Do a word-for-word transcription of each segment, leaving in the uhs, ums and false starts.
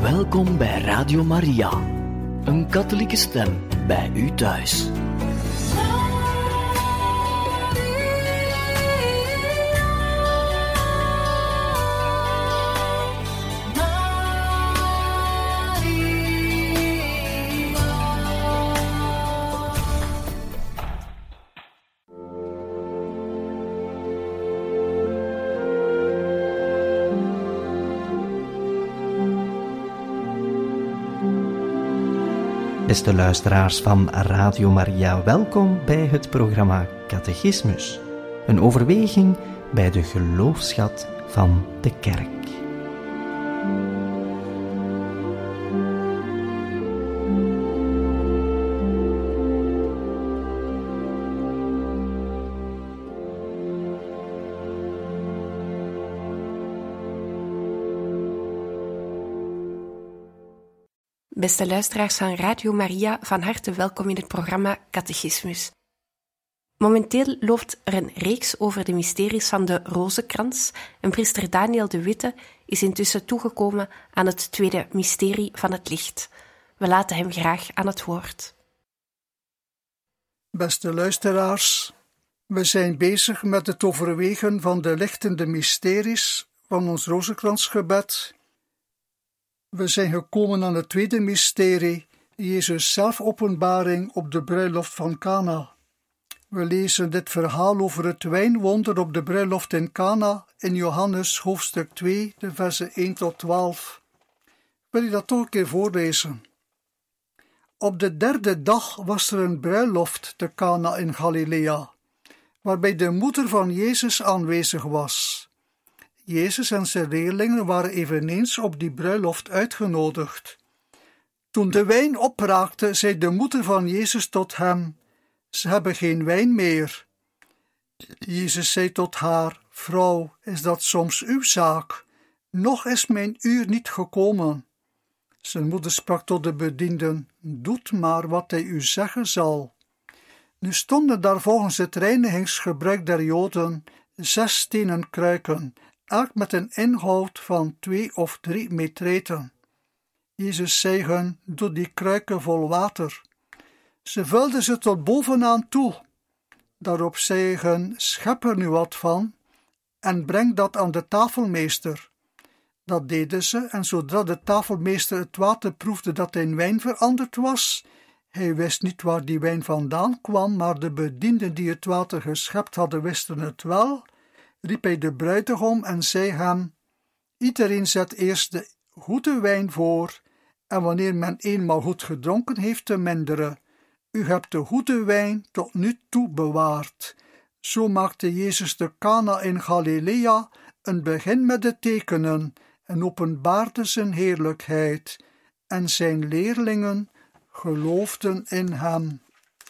Welkom bij Radio Maria, een katholieke stem bij u thuis. Beste luisteraars van Radio Maria, welkom bij het programma Catechismus. Een overweging bij de geloofsschat van de Kerk. Beste luisteraars van Radio Maria, van harte welkom in het programma Catechismus. Momenteel loopt er een reeks over de mysteries van de Rozenkrans en priester Daniel de Witte is intussen toegekomen aan het tweede mysterie van het licht. We laten hem graag aan het woord. Beste luisteraars, we zijn bezig met het overwegen van de lichtende mysteries van ons Rozenkransgebed. We zijn gekomen aan het tweede mysterie, Jezus' zelfopenbaring op de bruiloft van Cana. We lezen dit verhaal over het wijnwonder op de bruiloft in Cana in Johannes hoofdstuk twee, de versen één tot twaalf. Wil je dat toch een keer voorlezen? Op de derde dag was er een bruiloft te Cana in Galilea, waarbij de moeder van Jezus aanwezig was. Jezus en zijn leerlingen waren eveneens op die bruiloft uitgenodigd. Toen de wijn opraakte, zei de moeder van Jezus tot hem: ze hebben geen wijn meer. Jezus zei tot haar: vrouw, is dat soms uw zaak? Nog is mijn uur niet gekomen. Zijn moeder sprak tot de bedienden: doet maar wat hij u zeggen zal. Nu stonden daar volgens het reinigingsgebruik der Joden zes stenen kruiken, elk met een inhoud van twee of drie metreten. Jezus zei hun: doe die kruiken vol water. Ze vulden ze tot bovenaan toe. Daarop zei hun: schep er nu wat van en breng dat aan de tafelmeester. Dat deden ze, en zodra de tafelmeester het water proefde dat in wijn veranderd was, hij wist niet waar die wijn vandaan kwam, maar de bedienden die het water geschept hadden wisten het wel, riep hij de bruidegom en zei hem: iedereen zet eerst de goede wijn voor, en wanneer men eenmaal goed gedronken heeft, te minderen. U hebt de goede wijn tot nu toe bewaard. Zo maakte Jezus te Cana in Galilea een begin met de tekenen en openbaarde zijn heerlijkheid, en zijn leerlingen geloofden in hem.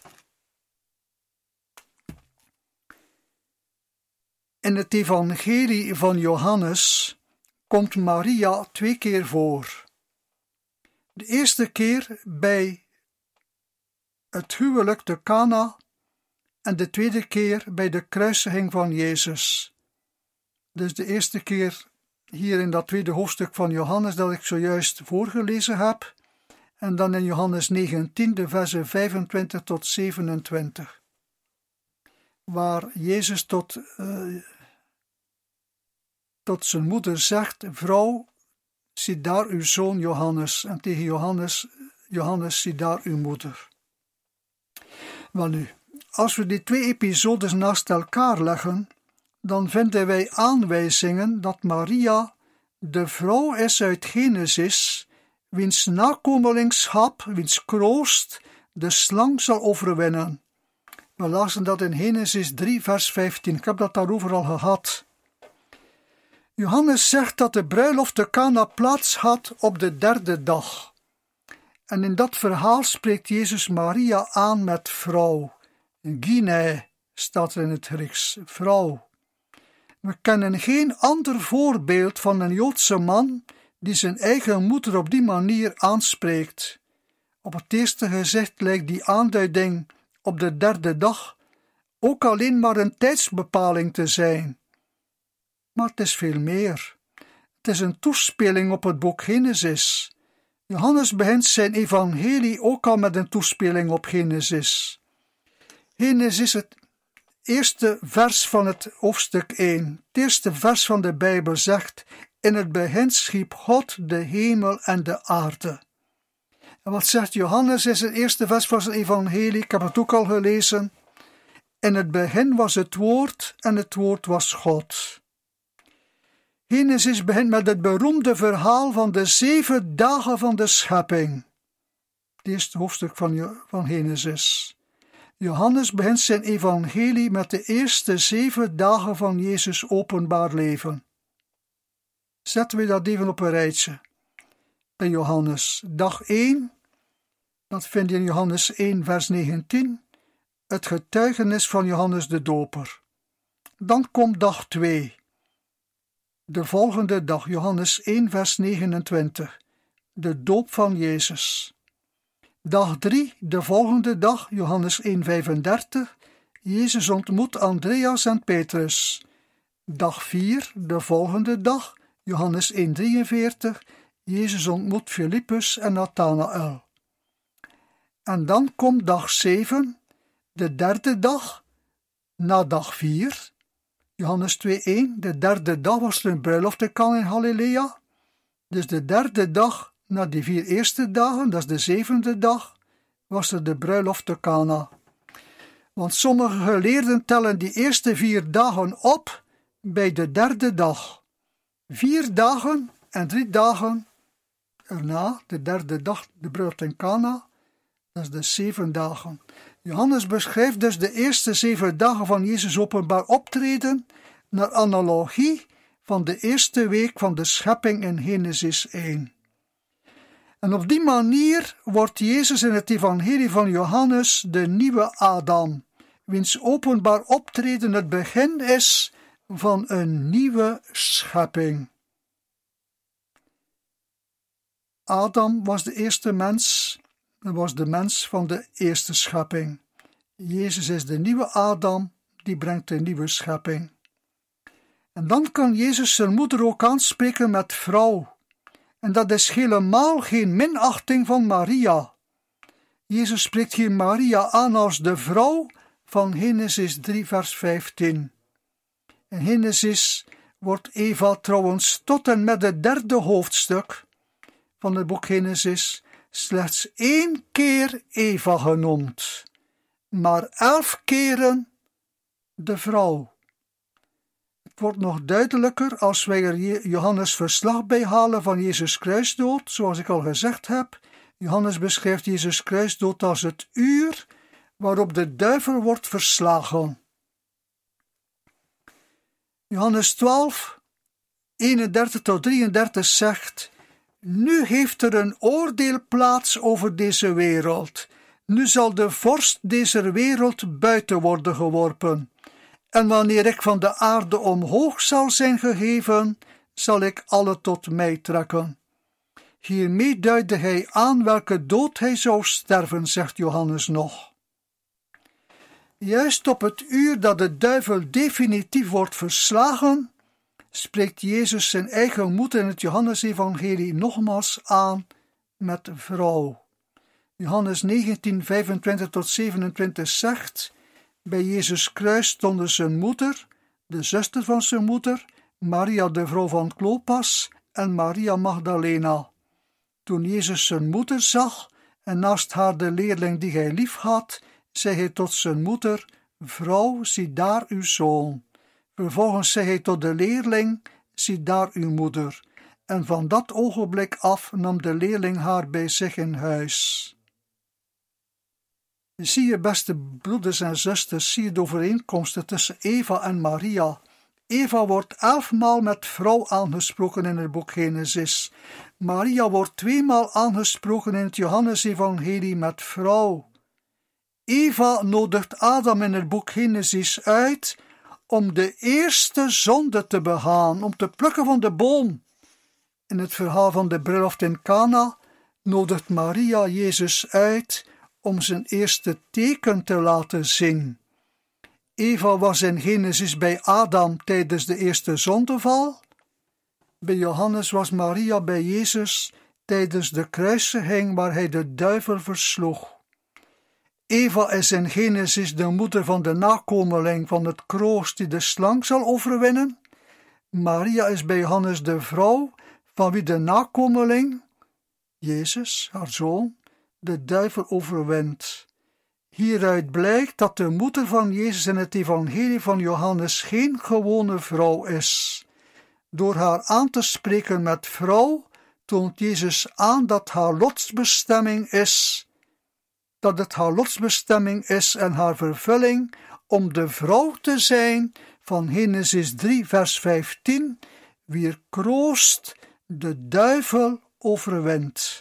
In het evangelie van Johannes komt Maria twee keer voor. De eerste keer bij het huwelijk te Cana en de tweede keer bij de kruisiging van Jezus. Dus de eerste keer hier in dat tweede hoofdstuk van Johannes dat ik zojuist voorgelezen heb, en dan in Johannes negentien, de versen vijfentwintig tot zevenentwintig. Waar Jezus tot, uh, tot zijn moeder zegt: vrouw, zie daar uw zoon Johannes. En tegen Johannes, Johannes, zie daar uw moeder. Wel nu, als we die twee episodes naast elkaar leggen, dan vinden wij aanwijzingen dat Maria de vrouw is uit Genesis, wiens nakomelingschap, wiens kroost de slang zal overwinnen. We lazen dat in Genesis drie, vers vijftien. Ik heb dat daarover al gehad. Johannes zegt dat de bruiloft te Cana plaats had op de derde dag. En in dat verhaal spreekt Jezus Maria aan met vrouw. Gine staat er in het Grieks, vrouw. We kennen geen ander voorbeeld van een Joodse man die zijn eigen moeder op die manier aanspreekt. Op het eerste gezicht lijkt die aanduiding op de derde dag ook alleen maar een tijdsbepaling te zijn. Maar het is veel meer. Het is een toespeling op het boek Genesis. Johannes begint zijn evangelie ook al met een toespeling op Genesis. Genesis, het eerste vers van het hoofdstuk één, het eerste vers van de Bijbel zegt: in het begin schiep God de hemel en de aarde. En wat zegt Johannes in het eerste vers van zijn evangelie? Ik heb het ook al gelezen. In het begin was het woord en het woord was God. Genesis begint met het beroemde verhaal van de zeven dagen van de schepping. Het eerste hoofdstuk van, van Genesis. Johannes begint zijn evangelie met de eerste zeven dagen van Jezus' openbaar leven. Zetten we dat even op een rijtje. Bij Johannes, dag één, dat vind je in Johannes één, vers negentien, het getuigenis van Johannes de Doper. Dan komt dag twee, de volgende dag, Johannes één, vers negenentwintig, de doop van Jezus. Dag drie, de volgende dag, Johannes één, vijfendertig, Jezus ontmoet Andreas en Petrus. Dag vier, de volgende dag, Johannes één, drieënveertig, Jezus ontmoet Filippus en Nathanael. En dan komt dag zeven, de derde dag, na dag vier, Johannes twee, één, de derde dag was er een bruiloft in Kana in Galilea. Dus de derde dag, na die vier eerste dagen, dat is de zevende dag, was er de bruiloft te Kana. Want sommige geleerden tellen die eerste vier dagen op bij de derde dag. Vier dagen en drie dagen erna, de derde dag, de bruiloft in Kana, dat is de zeven dagen. Johannes beschrijft dus de eerste zeven dagen van Jezus' openbaar optreden naar analogie van de eerste week van de schepping in Genesis één. En op die manier wordt Jezus in het evangelie van Johannes de nieuwe Adam, wiens openbaar optreden het begin is van een nieuwe schepping. Adam was de eerste mens, en was de mens van de eerste schepping. Jezus is de nieuwe Adam, die brengt de nieuwe schepping. En dan kan Jezus zijn moeder ook aanspreken met vrouw. En dat is helemaal geen minachting van Maria. Jezus spreekt hier Maria aan als de vrouw van Genesis drie, vers vijftien. In Genesis wordt Eva trouwens tot en met het derde hoofdstuk van het boek Genesis slechts één keer Eva genoemd, maar elf keren de vrouw. Het wordt nog duidelijker als wij er Johannes verslag bij halen van Jezus' kruisdood, zoals ik al gezegd heb. Johannes beschrijft Jezus' kruisdood als het uur waarop de duivel wordt verslagen. Johannes twaalf, eenendertig tot drieëndertig zegt: nu heeft er een oordeel plaats over deze wereld. Nu zal de vorst deze wereld buiten worden geworpen. En wanneer ik van de aarde omhoog zal zijn geheven, zal ik alle tot mij trekken. Hiermee duidde hij aan welke dood hij zou sterven, zegt Johannes nog. Juist op het uur dat de duivel definitief wordt verslagen, spreekt Jezus zijn eigen moeder in het Johannesevangelie nogmaals aan met vrouw. Johannes negentien, vijfentwintig tot zevenentwintig zegt: bij Jezus' kruis stonden zijn moeder, de zuster van zijn moeder, Maria de vrouw van Klopas en Maria Magdalena. Toen Jezus zijn moeder zag en naast haar de leerling die hij lief had, zei hij tot zijn moeder: vrouw, zie daar uw zoon. Vervolgens zei hij tot de leerling: zie daar uw moeder. En van dat ogenblik af nam de leerling haar bij zich in huis. Zie je, beste broeders en zusters, zie je de overeenkomsten tussen Eva en Maria. Eva wordt elfmaal met vrouw aangesproken in het boek Genesis. Maria wordt tweemaal aangesproken in het Johannesevangelie met vrouw. Eva nodigt Adam in het boek Genesis uit om de eerste zonde te begaan, om te plukken van de boom. In het verhaal van de bruiloft in Kana nodigt Maria Jezus uit om zijn eerste teken te laten zien. Eva was in Genesis bij Adam tijdens de eerste zondeval. Bij Johannes was Maria bij Jezus tijdens de kruisiging waar hij de duivel versloeg. Eva is in Genesis de moeder van de nakomeling van het kroost die de slang zal overwinnen. Maria is bij Johannes de vrouw van wie de nakomeling, Jezus, haar zoon, de duivel overwint. Hieruit blijkt dat de moeder van Jezus in het evangelie van Johannes geen gewone vrouw is. Door haar aan te spreken met vrouw, toont Jezus aan dat haar lotsbestemming is, dat het haar lotsbestemming is en haar vervulling om de vrouw te zijn van Genesis drie vers vijftien, wier kroost de duivel overwint.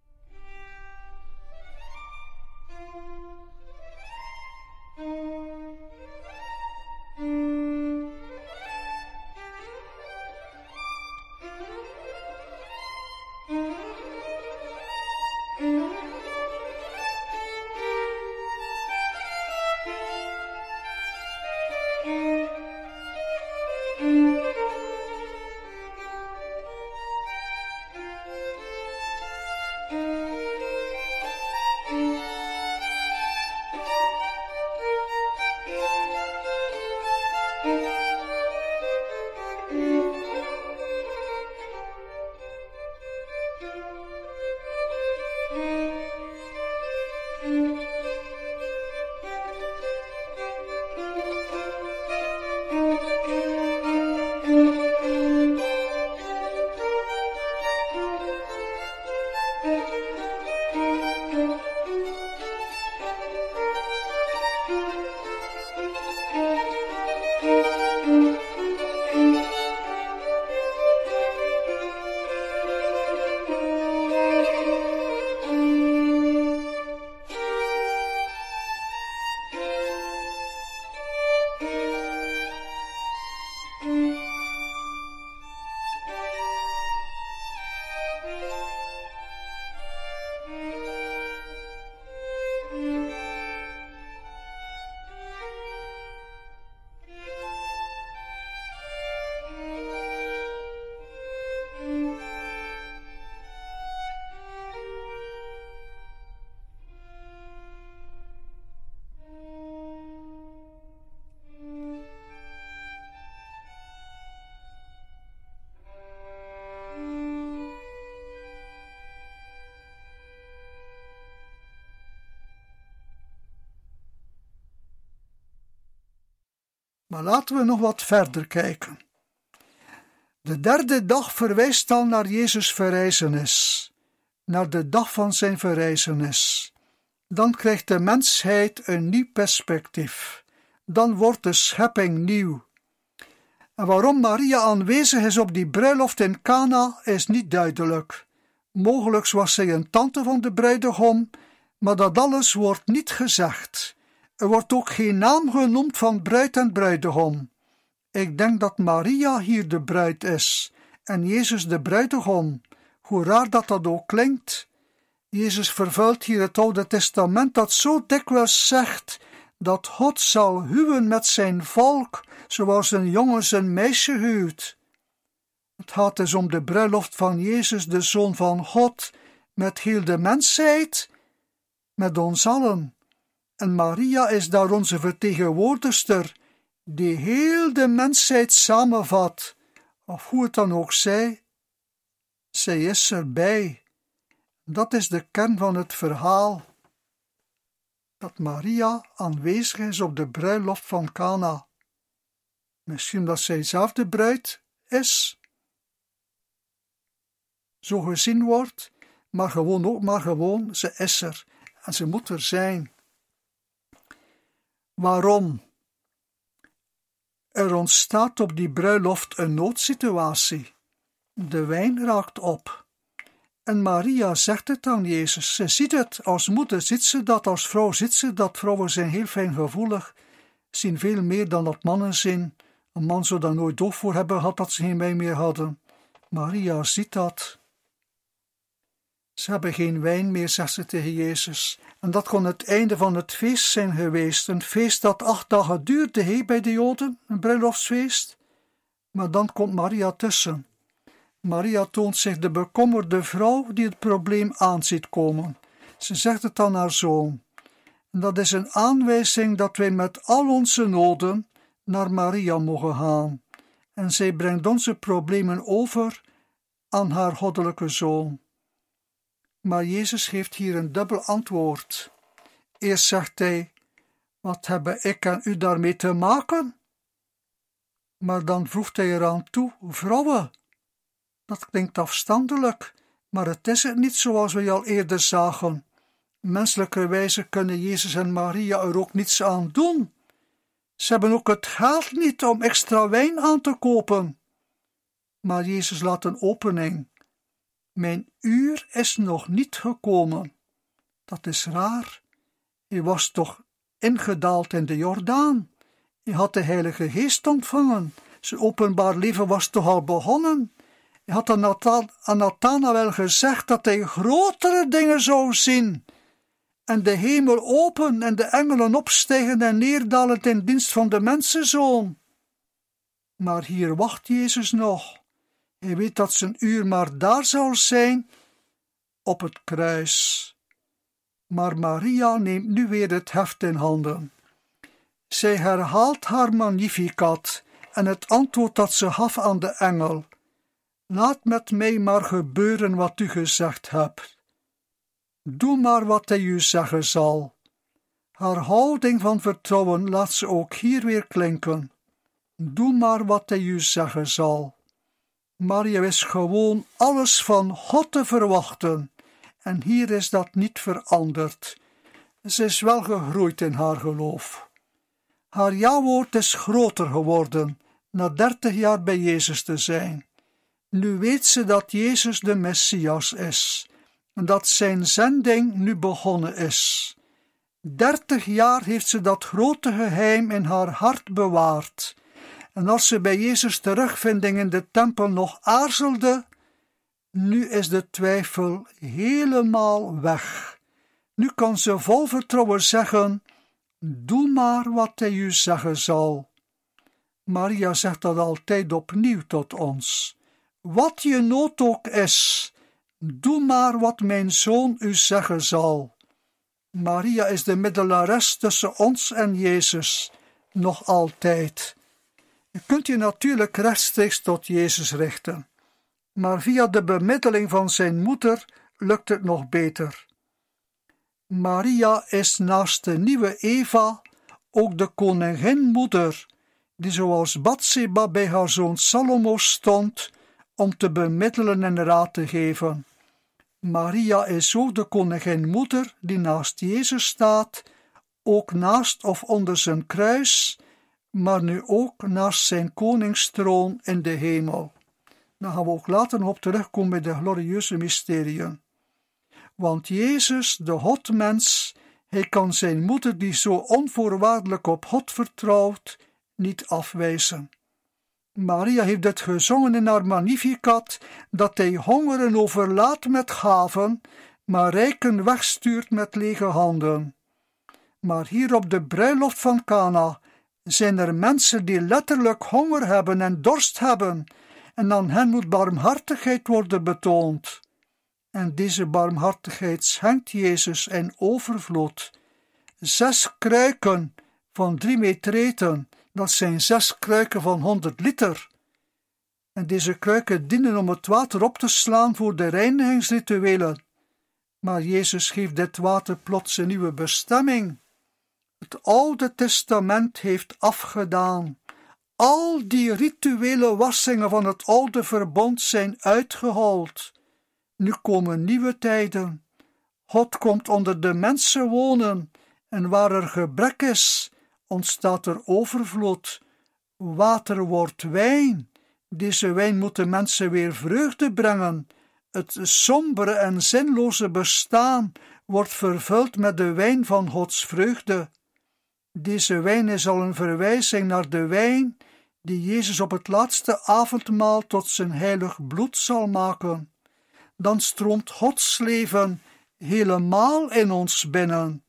Maar laten we nog wat verder kijken. De derde dag verwijst dan naar Jezus' verrijzenis, naar de dag van zijn verrijzenis. Dan krijgt de mensheid een nieuw perspectief. Dan wordt de schepping nieuw. En waarom Maria aanwezig is op die bruiloft in Cana is niet duidelijk. Mogelijk was zij een tante van de bruidegom, maar dat alles wordt niet gezegd. Er wordt ook geen naam genoemd van bruid en bruidegom. Ik denk dat Maria hier de bruid is en Jezus de bruidegom. Hoe raar dat dat ook klinkt. Jezus vervult hier het Oude Testament dat zo dikwijls zegt dat God zal huwen met zijn volk, zoals een jongen zijn meisje huwt. Het gaat dus om de bruiloft van Jezus, de Zoon van God, met heel de mensheid, met ons allen. En Maria is daar onze vertegenwoordigster, die heel de mensheid samenvat, of hoe het dan ook zij. Zij is erbij. Dat is de kern van het verhaal. Dat Maria aanwezig is op de bruiloft van Cana. Misschien dat zij zelf de bruid is, zo gezien wordt, maar gewoon ook maar gewoon, ze is er en ze moet er zijn. Waarom? Er ontstaat op die bruiloft een noodsituatie. De wijn raakt op. En Maria zegt het aan Jezus. Ze ziet het. Als moeder ziet ze dat. Als vrouw ziet ze dat. Vrouwen zijn heel fijngevoelig. Zien veel meer dan dat mannen zien. Een man zou daar nooit oog voor hebben gehad dat ze geen wijn meer hadden. Maria ziet dat. Ze hebben geen wijn meer, zegt ze tegen Jezus. En dat kon het einde van het feest zijn geweest. Een feest dat acht dagen duurde, he, bij de Joden. Een bruiloftsfeest. Maar dan komt Maria tussen. Maria toont zich de bekommerde vrouw die het probleem aan ziet komen. Ze zegt het aan haar zoon. En dat is een aanwijzing dat wij met al onze noden naar Maria mogen gaan. En zij brengt onze problemen over aan haar goddelijke zoon. Maar Jezus geeft hier een dubbel antwoord. Eerst zegt hij, wat hebben ik en u daarmee te maken? Maar dan voegt hij eraan toe, vrouwen. Dat klinkt afstandelijk, maar het is het niet zoals we al eerder zagen. Menselijkerwijze kunnen Jezus en Maria er ook niets aan doen. Ze hebben ook het geld niet om extra wijn aan te kopen. Maar Jezus laat een opening. Mijn uur is nog niet gekomen. Dat is raar. Je was toch ingedaald in de Jordaan. Je had de Heilige Geest ontvangen. Zijn openbaar leven was toch al begonnen. Je had aan, Nathan, aan Nathanael gezegd dat hij grotere dingen zou zien. En de hemel open en de engelen opstijgen en neerdalen in dienst van de mensenzoon. Maar hier wacht Jezus nog. Hij weet dat zijn uur maar daar zal zijn, op het kruis. Maar Maria neemt nu weer het heft in handen. Zij herhaalt haar Magnificat en het antwoord dat ze gaf aan de engel. Laat met mij maar gebeuren wat u gezegd hebt. Doe maar wat hij u zeggen zal. Haar houding van vertrouwen laat ze ook hier weer klinken. Doe maar wat hij u zeggen zal. Maria wist gewoon alles van God te verwachten. En hier is dat niet veranderd. Ze is wel gegroeid in haar geloof. Haar ja-woord is groter geworden, na dertig jaar bij Jezus te zijn. Nu weet ze dat Jezus de Messias is, en dat zijn zending nu begonnen is. Dertig jaar heeft ze dat grote geheim in haar hart bewaard. En als ze bij Jezus' terugvinding in de tempel nog aarzelde, nu is de twijfel helemaal weg. Nu kan ze vol vertrouwen zeggen, doe maar wat hij u zeggen zal. Maria zegt dat altijd opnieuw tot ons. Wat je nood ook is, doe maar wat mijn zoon u zeggen zal. Maria is de middelares tussen ons en Jezus, nog altijd. Je kunt je natuurlijk rechtstreeks tot Jezus richten, maar via de bemiddeling van zijn moeder lukt het nog beter. Maria is naast de nieuwe Eva ook de koninginmoeder, die zoals Batseba bij haar zoon Salomo stond om te bemiddelen en raad te geven. Maria is ook de koninginmoeder die naast Jezus staat, ook naast of onder zijn kruis, maar nu ook naast zijn koningstroon in de hemel. Daar gaan we ook later nog op terugkomen bij de glorieuze mysteriën. Want Jezus, de Godmens, hij kan zijn moeder die zo onvoorwaardelijk op God vertrouwt, niet afwijzen. Maria heeft het gezongen in haar Magnificat, dat hij hongeren overlaat met gaven, maar rijken wegstuurt met lege handen. Maar hier op de bruiloft van Kana zijn er mensen die letterlijk honger hebben en dorst hebben, en aan hen moet barmhartigheid worden betoond. En deze barmhartigheid schenkt Jezus in overvloed. Zes kruiken van drie metreten, dat zijn zes kruiken van honderd liter. En deze kruiken dienen om het water op te slaan voor de reinigingsrituelen. Maar Jezus geeft dit water plots een nieuwe bestemming. Het Oude Testament heeft afgedaan. Al die rituele wassingen van het oude verbond zijn uitgehold. Nu komen nieuwe tijden. God komt onder de mensen wonen, en waar er gebrek is, ontstaat er overvloed. Water wordt wijn. Deze wijn moet de mensen weer vreugde brengen. Het sombere en zinloze bestaan wordt vervuld met de wijn van Gods vreugde. Deze wijn is al een verwijzing naar de wijn die Jezus op het laatste avondmaal tot zijn heilig bloed zal maken. Dan stroomt Gods leven helemaal in ons binnen.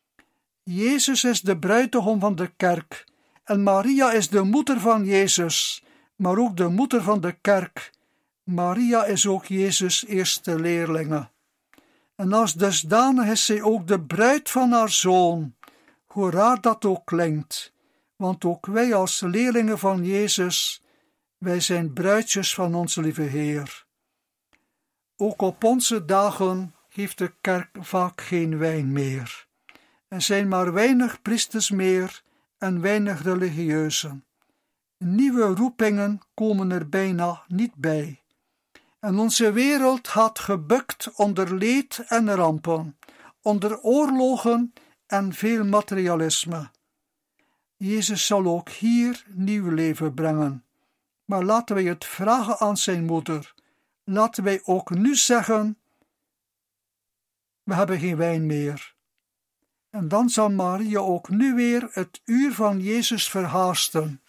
Jezus is de bruidegom van de kerk en Maria is de moeder van Jezus, maar ook de moeder van de kerk. Maria is ook Jezus' eerste leerlinge. En als dusdanig is zij ook de bruid van haar zoon, hoe raar dat ook klinkt, want ook wij als leerlingen van Jezus, wij zijn bruidjes van onze lieve Heer. Ook op onze dagen heeft de kerk vaak geen wijn meer. Er zijn maar weinig priesters meer en weinig religieuzen. Nieuwe roepingen komen er bijna niet bij. En onze wereld gaat gebukt onder leed en rampen, onder oorlogen en veel materialisme. Jezus zal ook hier nieuw leven brengen. Maar laten wij het vragen aan zijn moeder. Laten wij ook nu zeggen, we hebben geen wijn meer. En dan zal Maria ook nu weer het uur van Jezus verhaasten.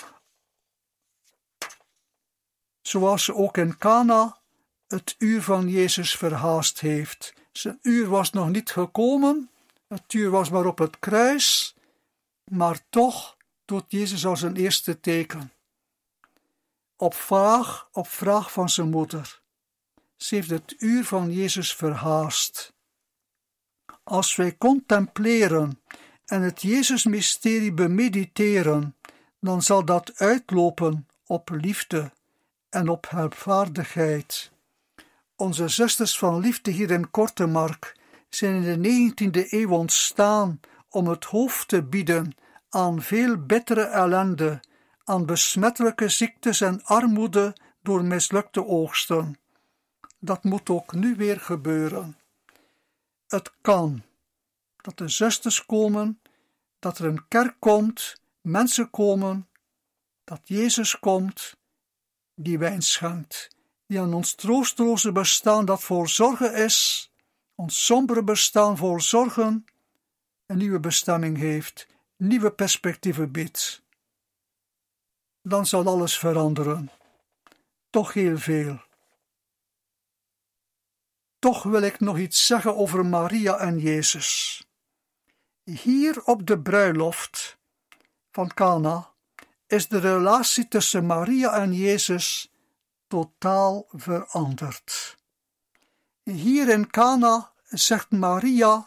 Zoals ze ook in Kana het uur van Jezus verhaast heeft. Zijn uur was nog niet gekomen, het uur was maar op het kruis, maar toch doet Jezus als een eerste teken. Op vraag, op vraag van zijn moeder. Ze heeft het uur van Jezus verhaast. Als wij contempleren en het Jezusmysterie bemediteren, dan zal dat uitlopen op liefde en op helpvaardigheid. Onze zusters van liefde hier in Kortemark zijn in de negentiende eeuw ontstaan om het hoofd te bieden aan veel bittere ellende, aan besmettelijke ziektes en armoede door mislukte oogsten. Dat moet ook nu weer gebeuren. Het kan dat de zusters komen, dat er een kerk komt, mensen komen, dat Jezus komt, die wijn schenkt, die aan ons troosteloze bestaan dat vol zorgen is, ons sombere bestaan vol zorgen, een nieuwe bestemming heeft, nieuwe perspectieven biedt. Dan zal alles veranderen. Toch heel veel. Toch wil ik nog iets zeggen over Maria en Jezus. Hier op de bruiloft van Kana is de relatie tussen Maria en Jezus totaal veranderd. Hier in Kana zegt Maria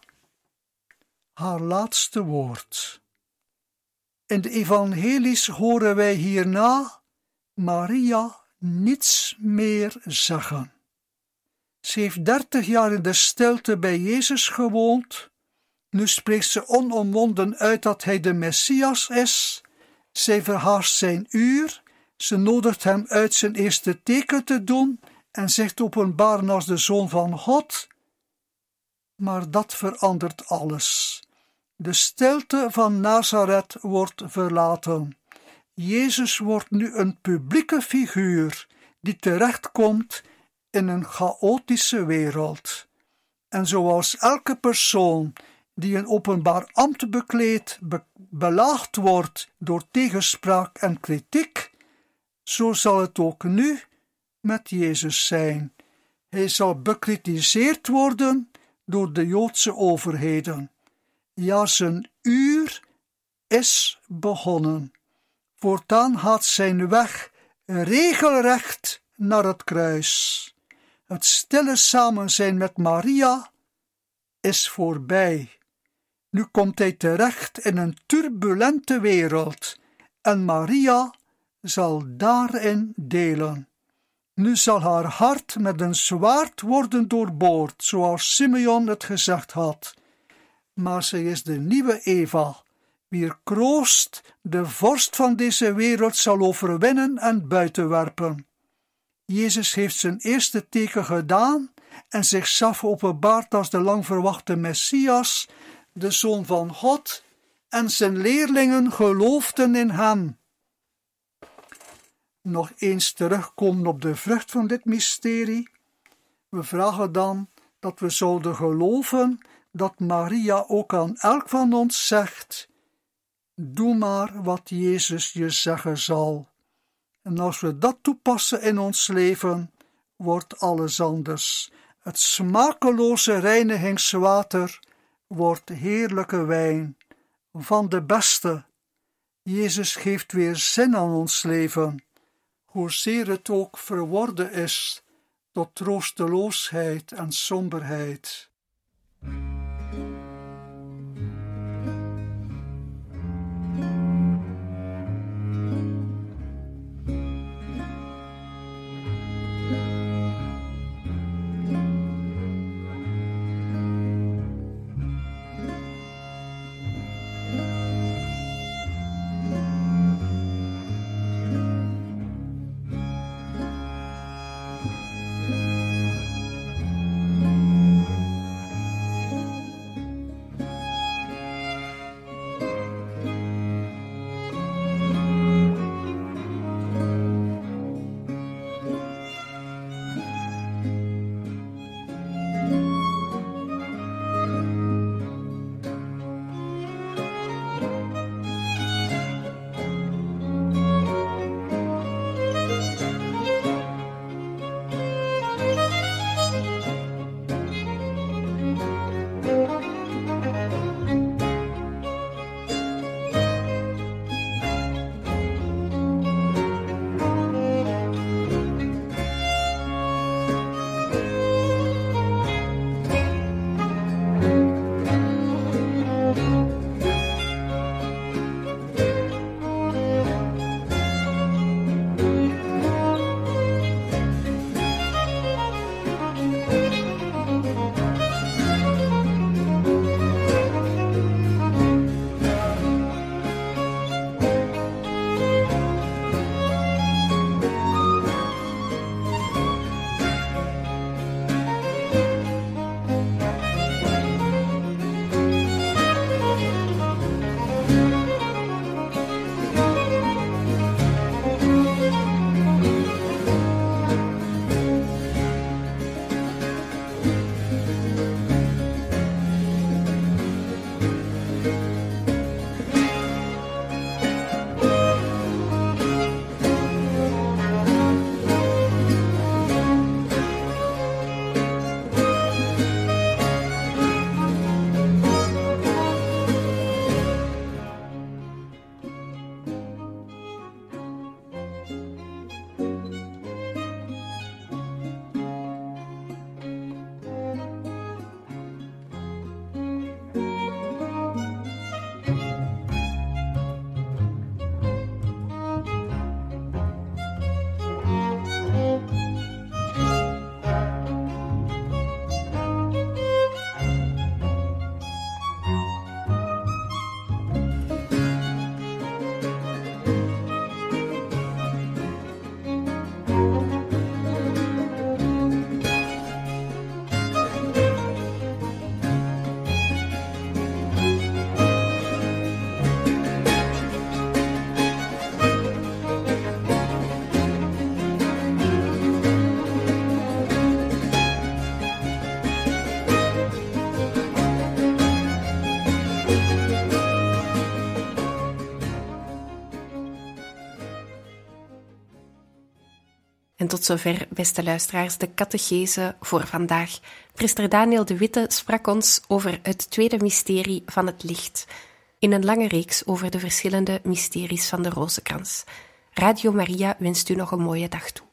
haar laatste woord. In de evangelies horen wij hierna Maria niets meer zeggen. Ze heeft dertig jaar in de stilte bij Jezus gewoond. Nu spreekt ze onomwonden uit dat hij de Messias is. Zij verhaast zijn uur. Ze nodigt hem uit zijn eerste teken te doen en zich openbaren als de Zoon van God. Maar dat verandert alles. De stilte van Nazareth wordt verlaten. Jezus wordt nu een publieke figuur die terechtkomt in een chaotische wereld. En zoals elke persoon die een openbaar ambt bekleedt, be- belaagd wordt door tegenspraak en kritiek, zo zal het ook nu met Jezus zijn. Hij zal bekritiseerd worden door de Joodse overheden. Ja, zijn uur is begonnen. Voortaan gaat zijn weg regelrecht naar het kruis. Het stille samenzijn met Maria is voorbij. Nu komt hij terecht in een turbulente wereld en Maria zal daarin delen. Nu zal haar hart met een zwaard worden doorboord, zoals Simeon het gezegd had. Maar zij is de nieuwe Eva, wier kroost de vorst van deze wereld zal overwinnen en buitenwerpen. Jezus heeft zijn eerste teken gedaan en zichzelf openbaard als de lang verwachte Messias, de Zoon van God, en zijn leerlingen geloofden in hem. Nog eens terugkomen op de vrucht van dit mysterie. We vragen dan dat we zouden geloven dat Maria ook aan elk van ons zegt: doe maar wat Jezus je zeggen zal. En als we dat toepassen in ons leven, wordt alles anders. Het smakeloze reinigingswater wordt heerlijke wijn, van de beste. Jezus geeft weer zin aan ons leven. hoezeer het ook verworden is tot troosteloosheid en somberheid. En tot zover, beste luisteraars, de catechese voor vandaag. Priester Daniel de Witte sprak ons over het tweede mysterie van het licht, in een lange reeks over de verschillende mysteries van de Rozenkrans. Radio Maria wenst u nog een mooie dag toe.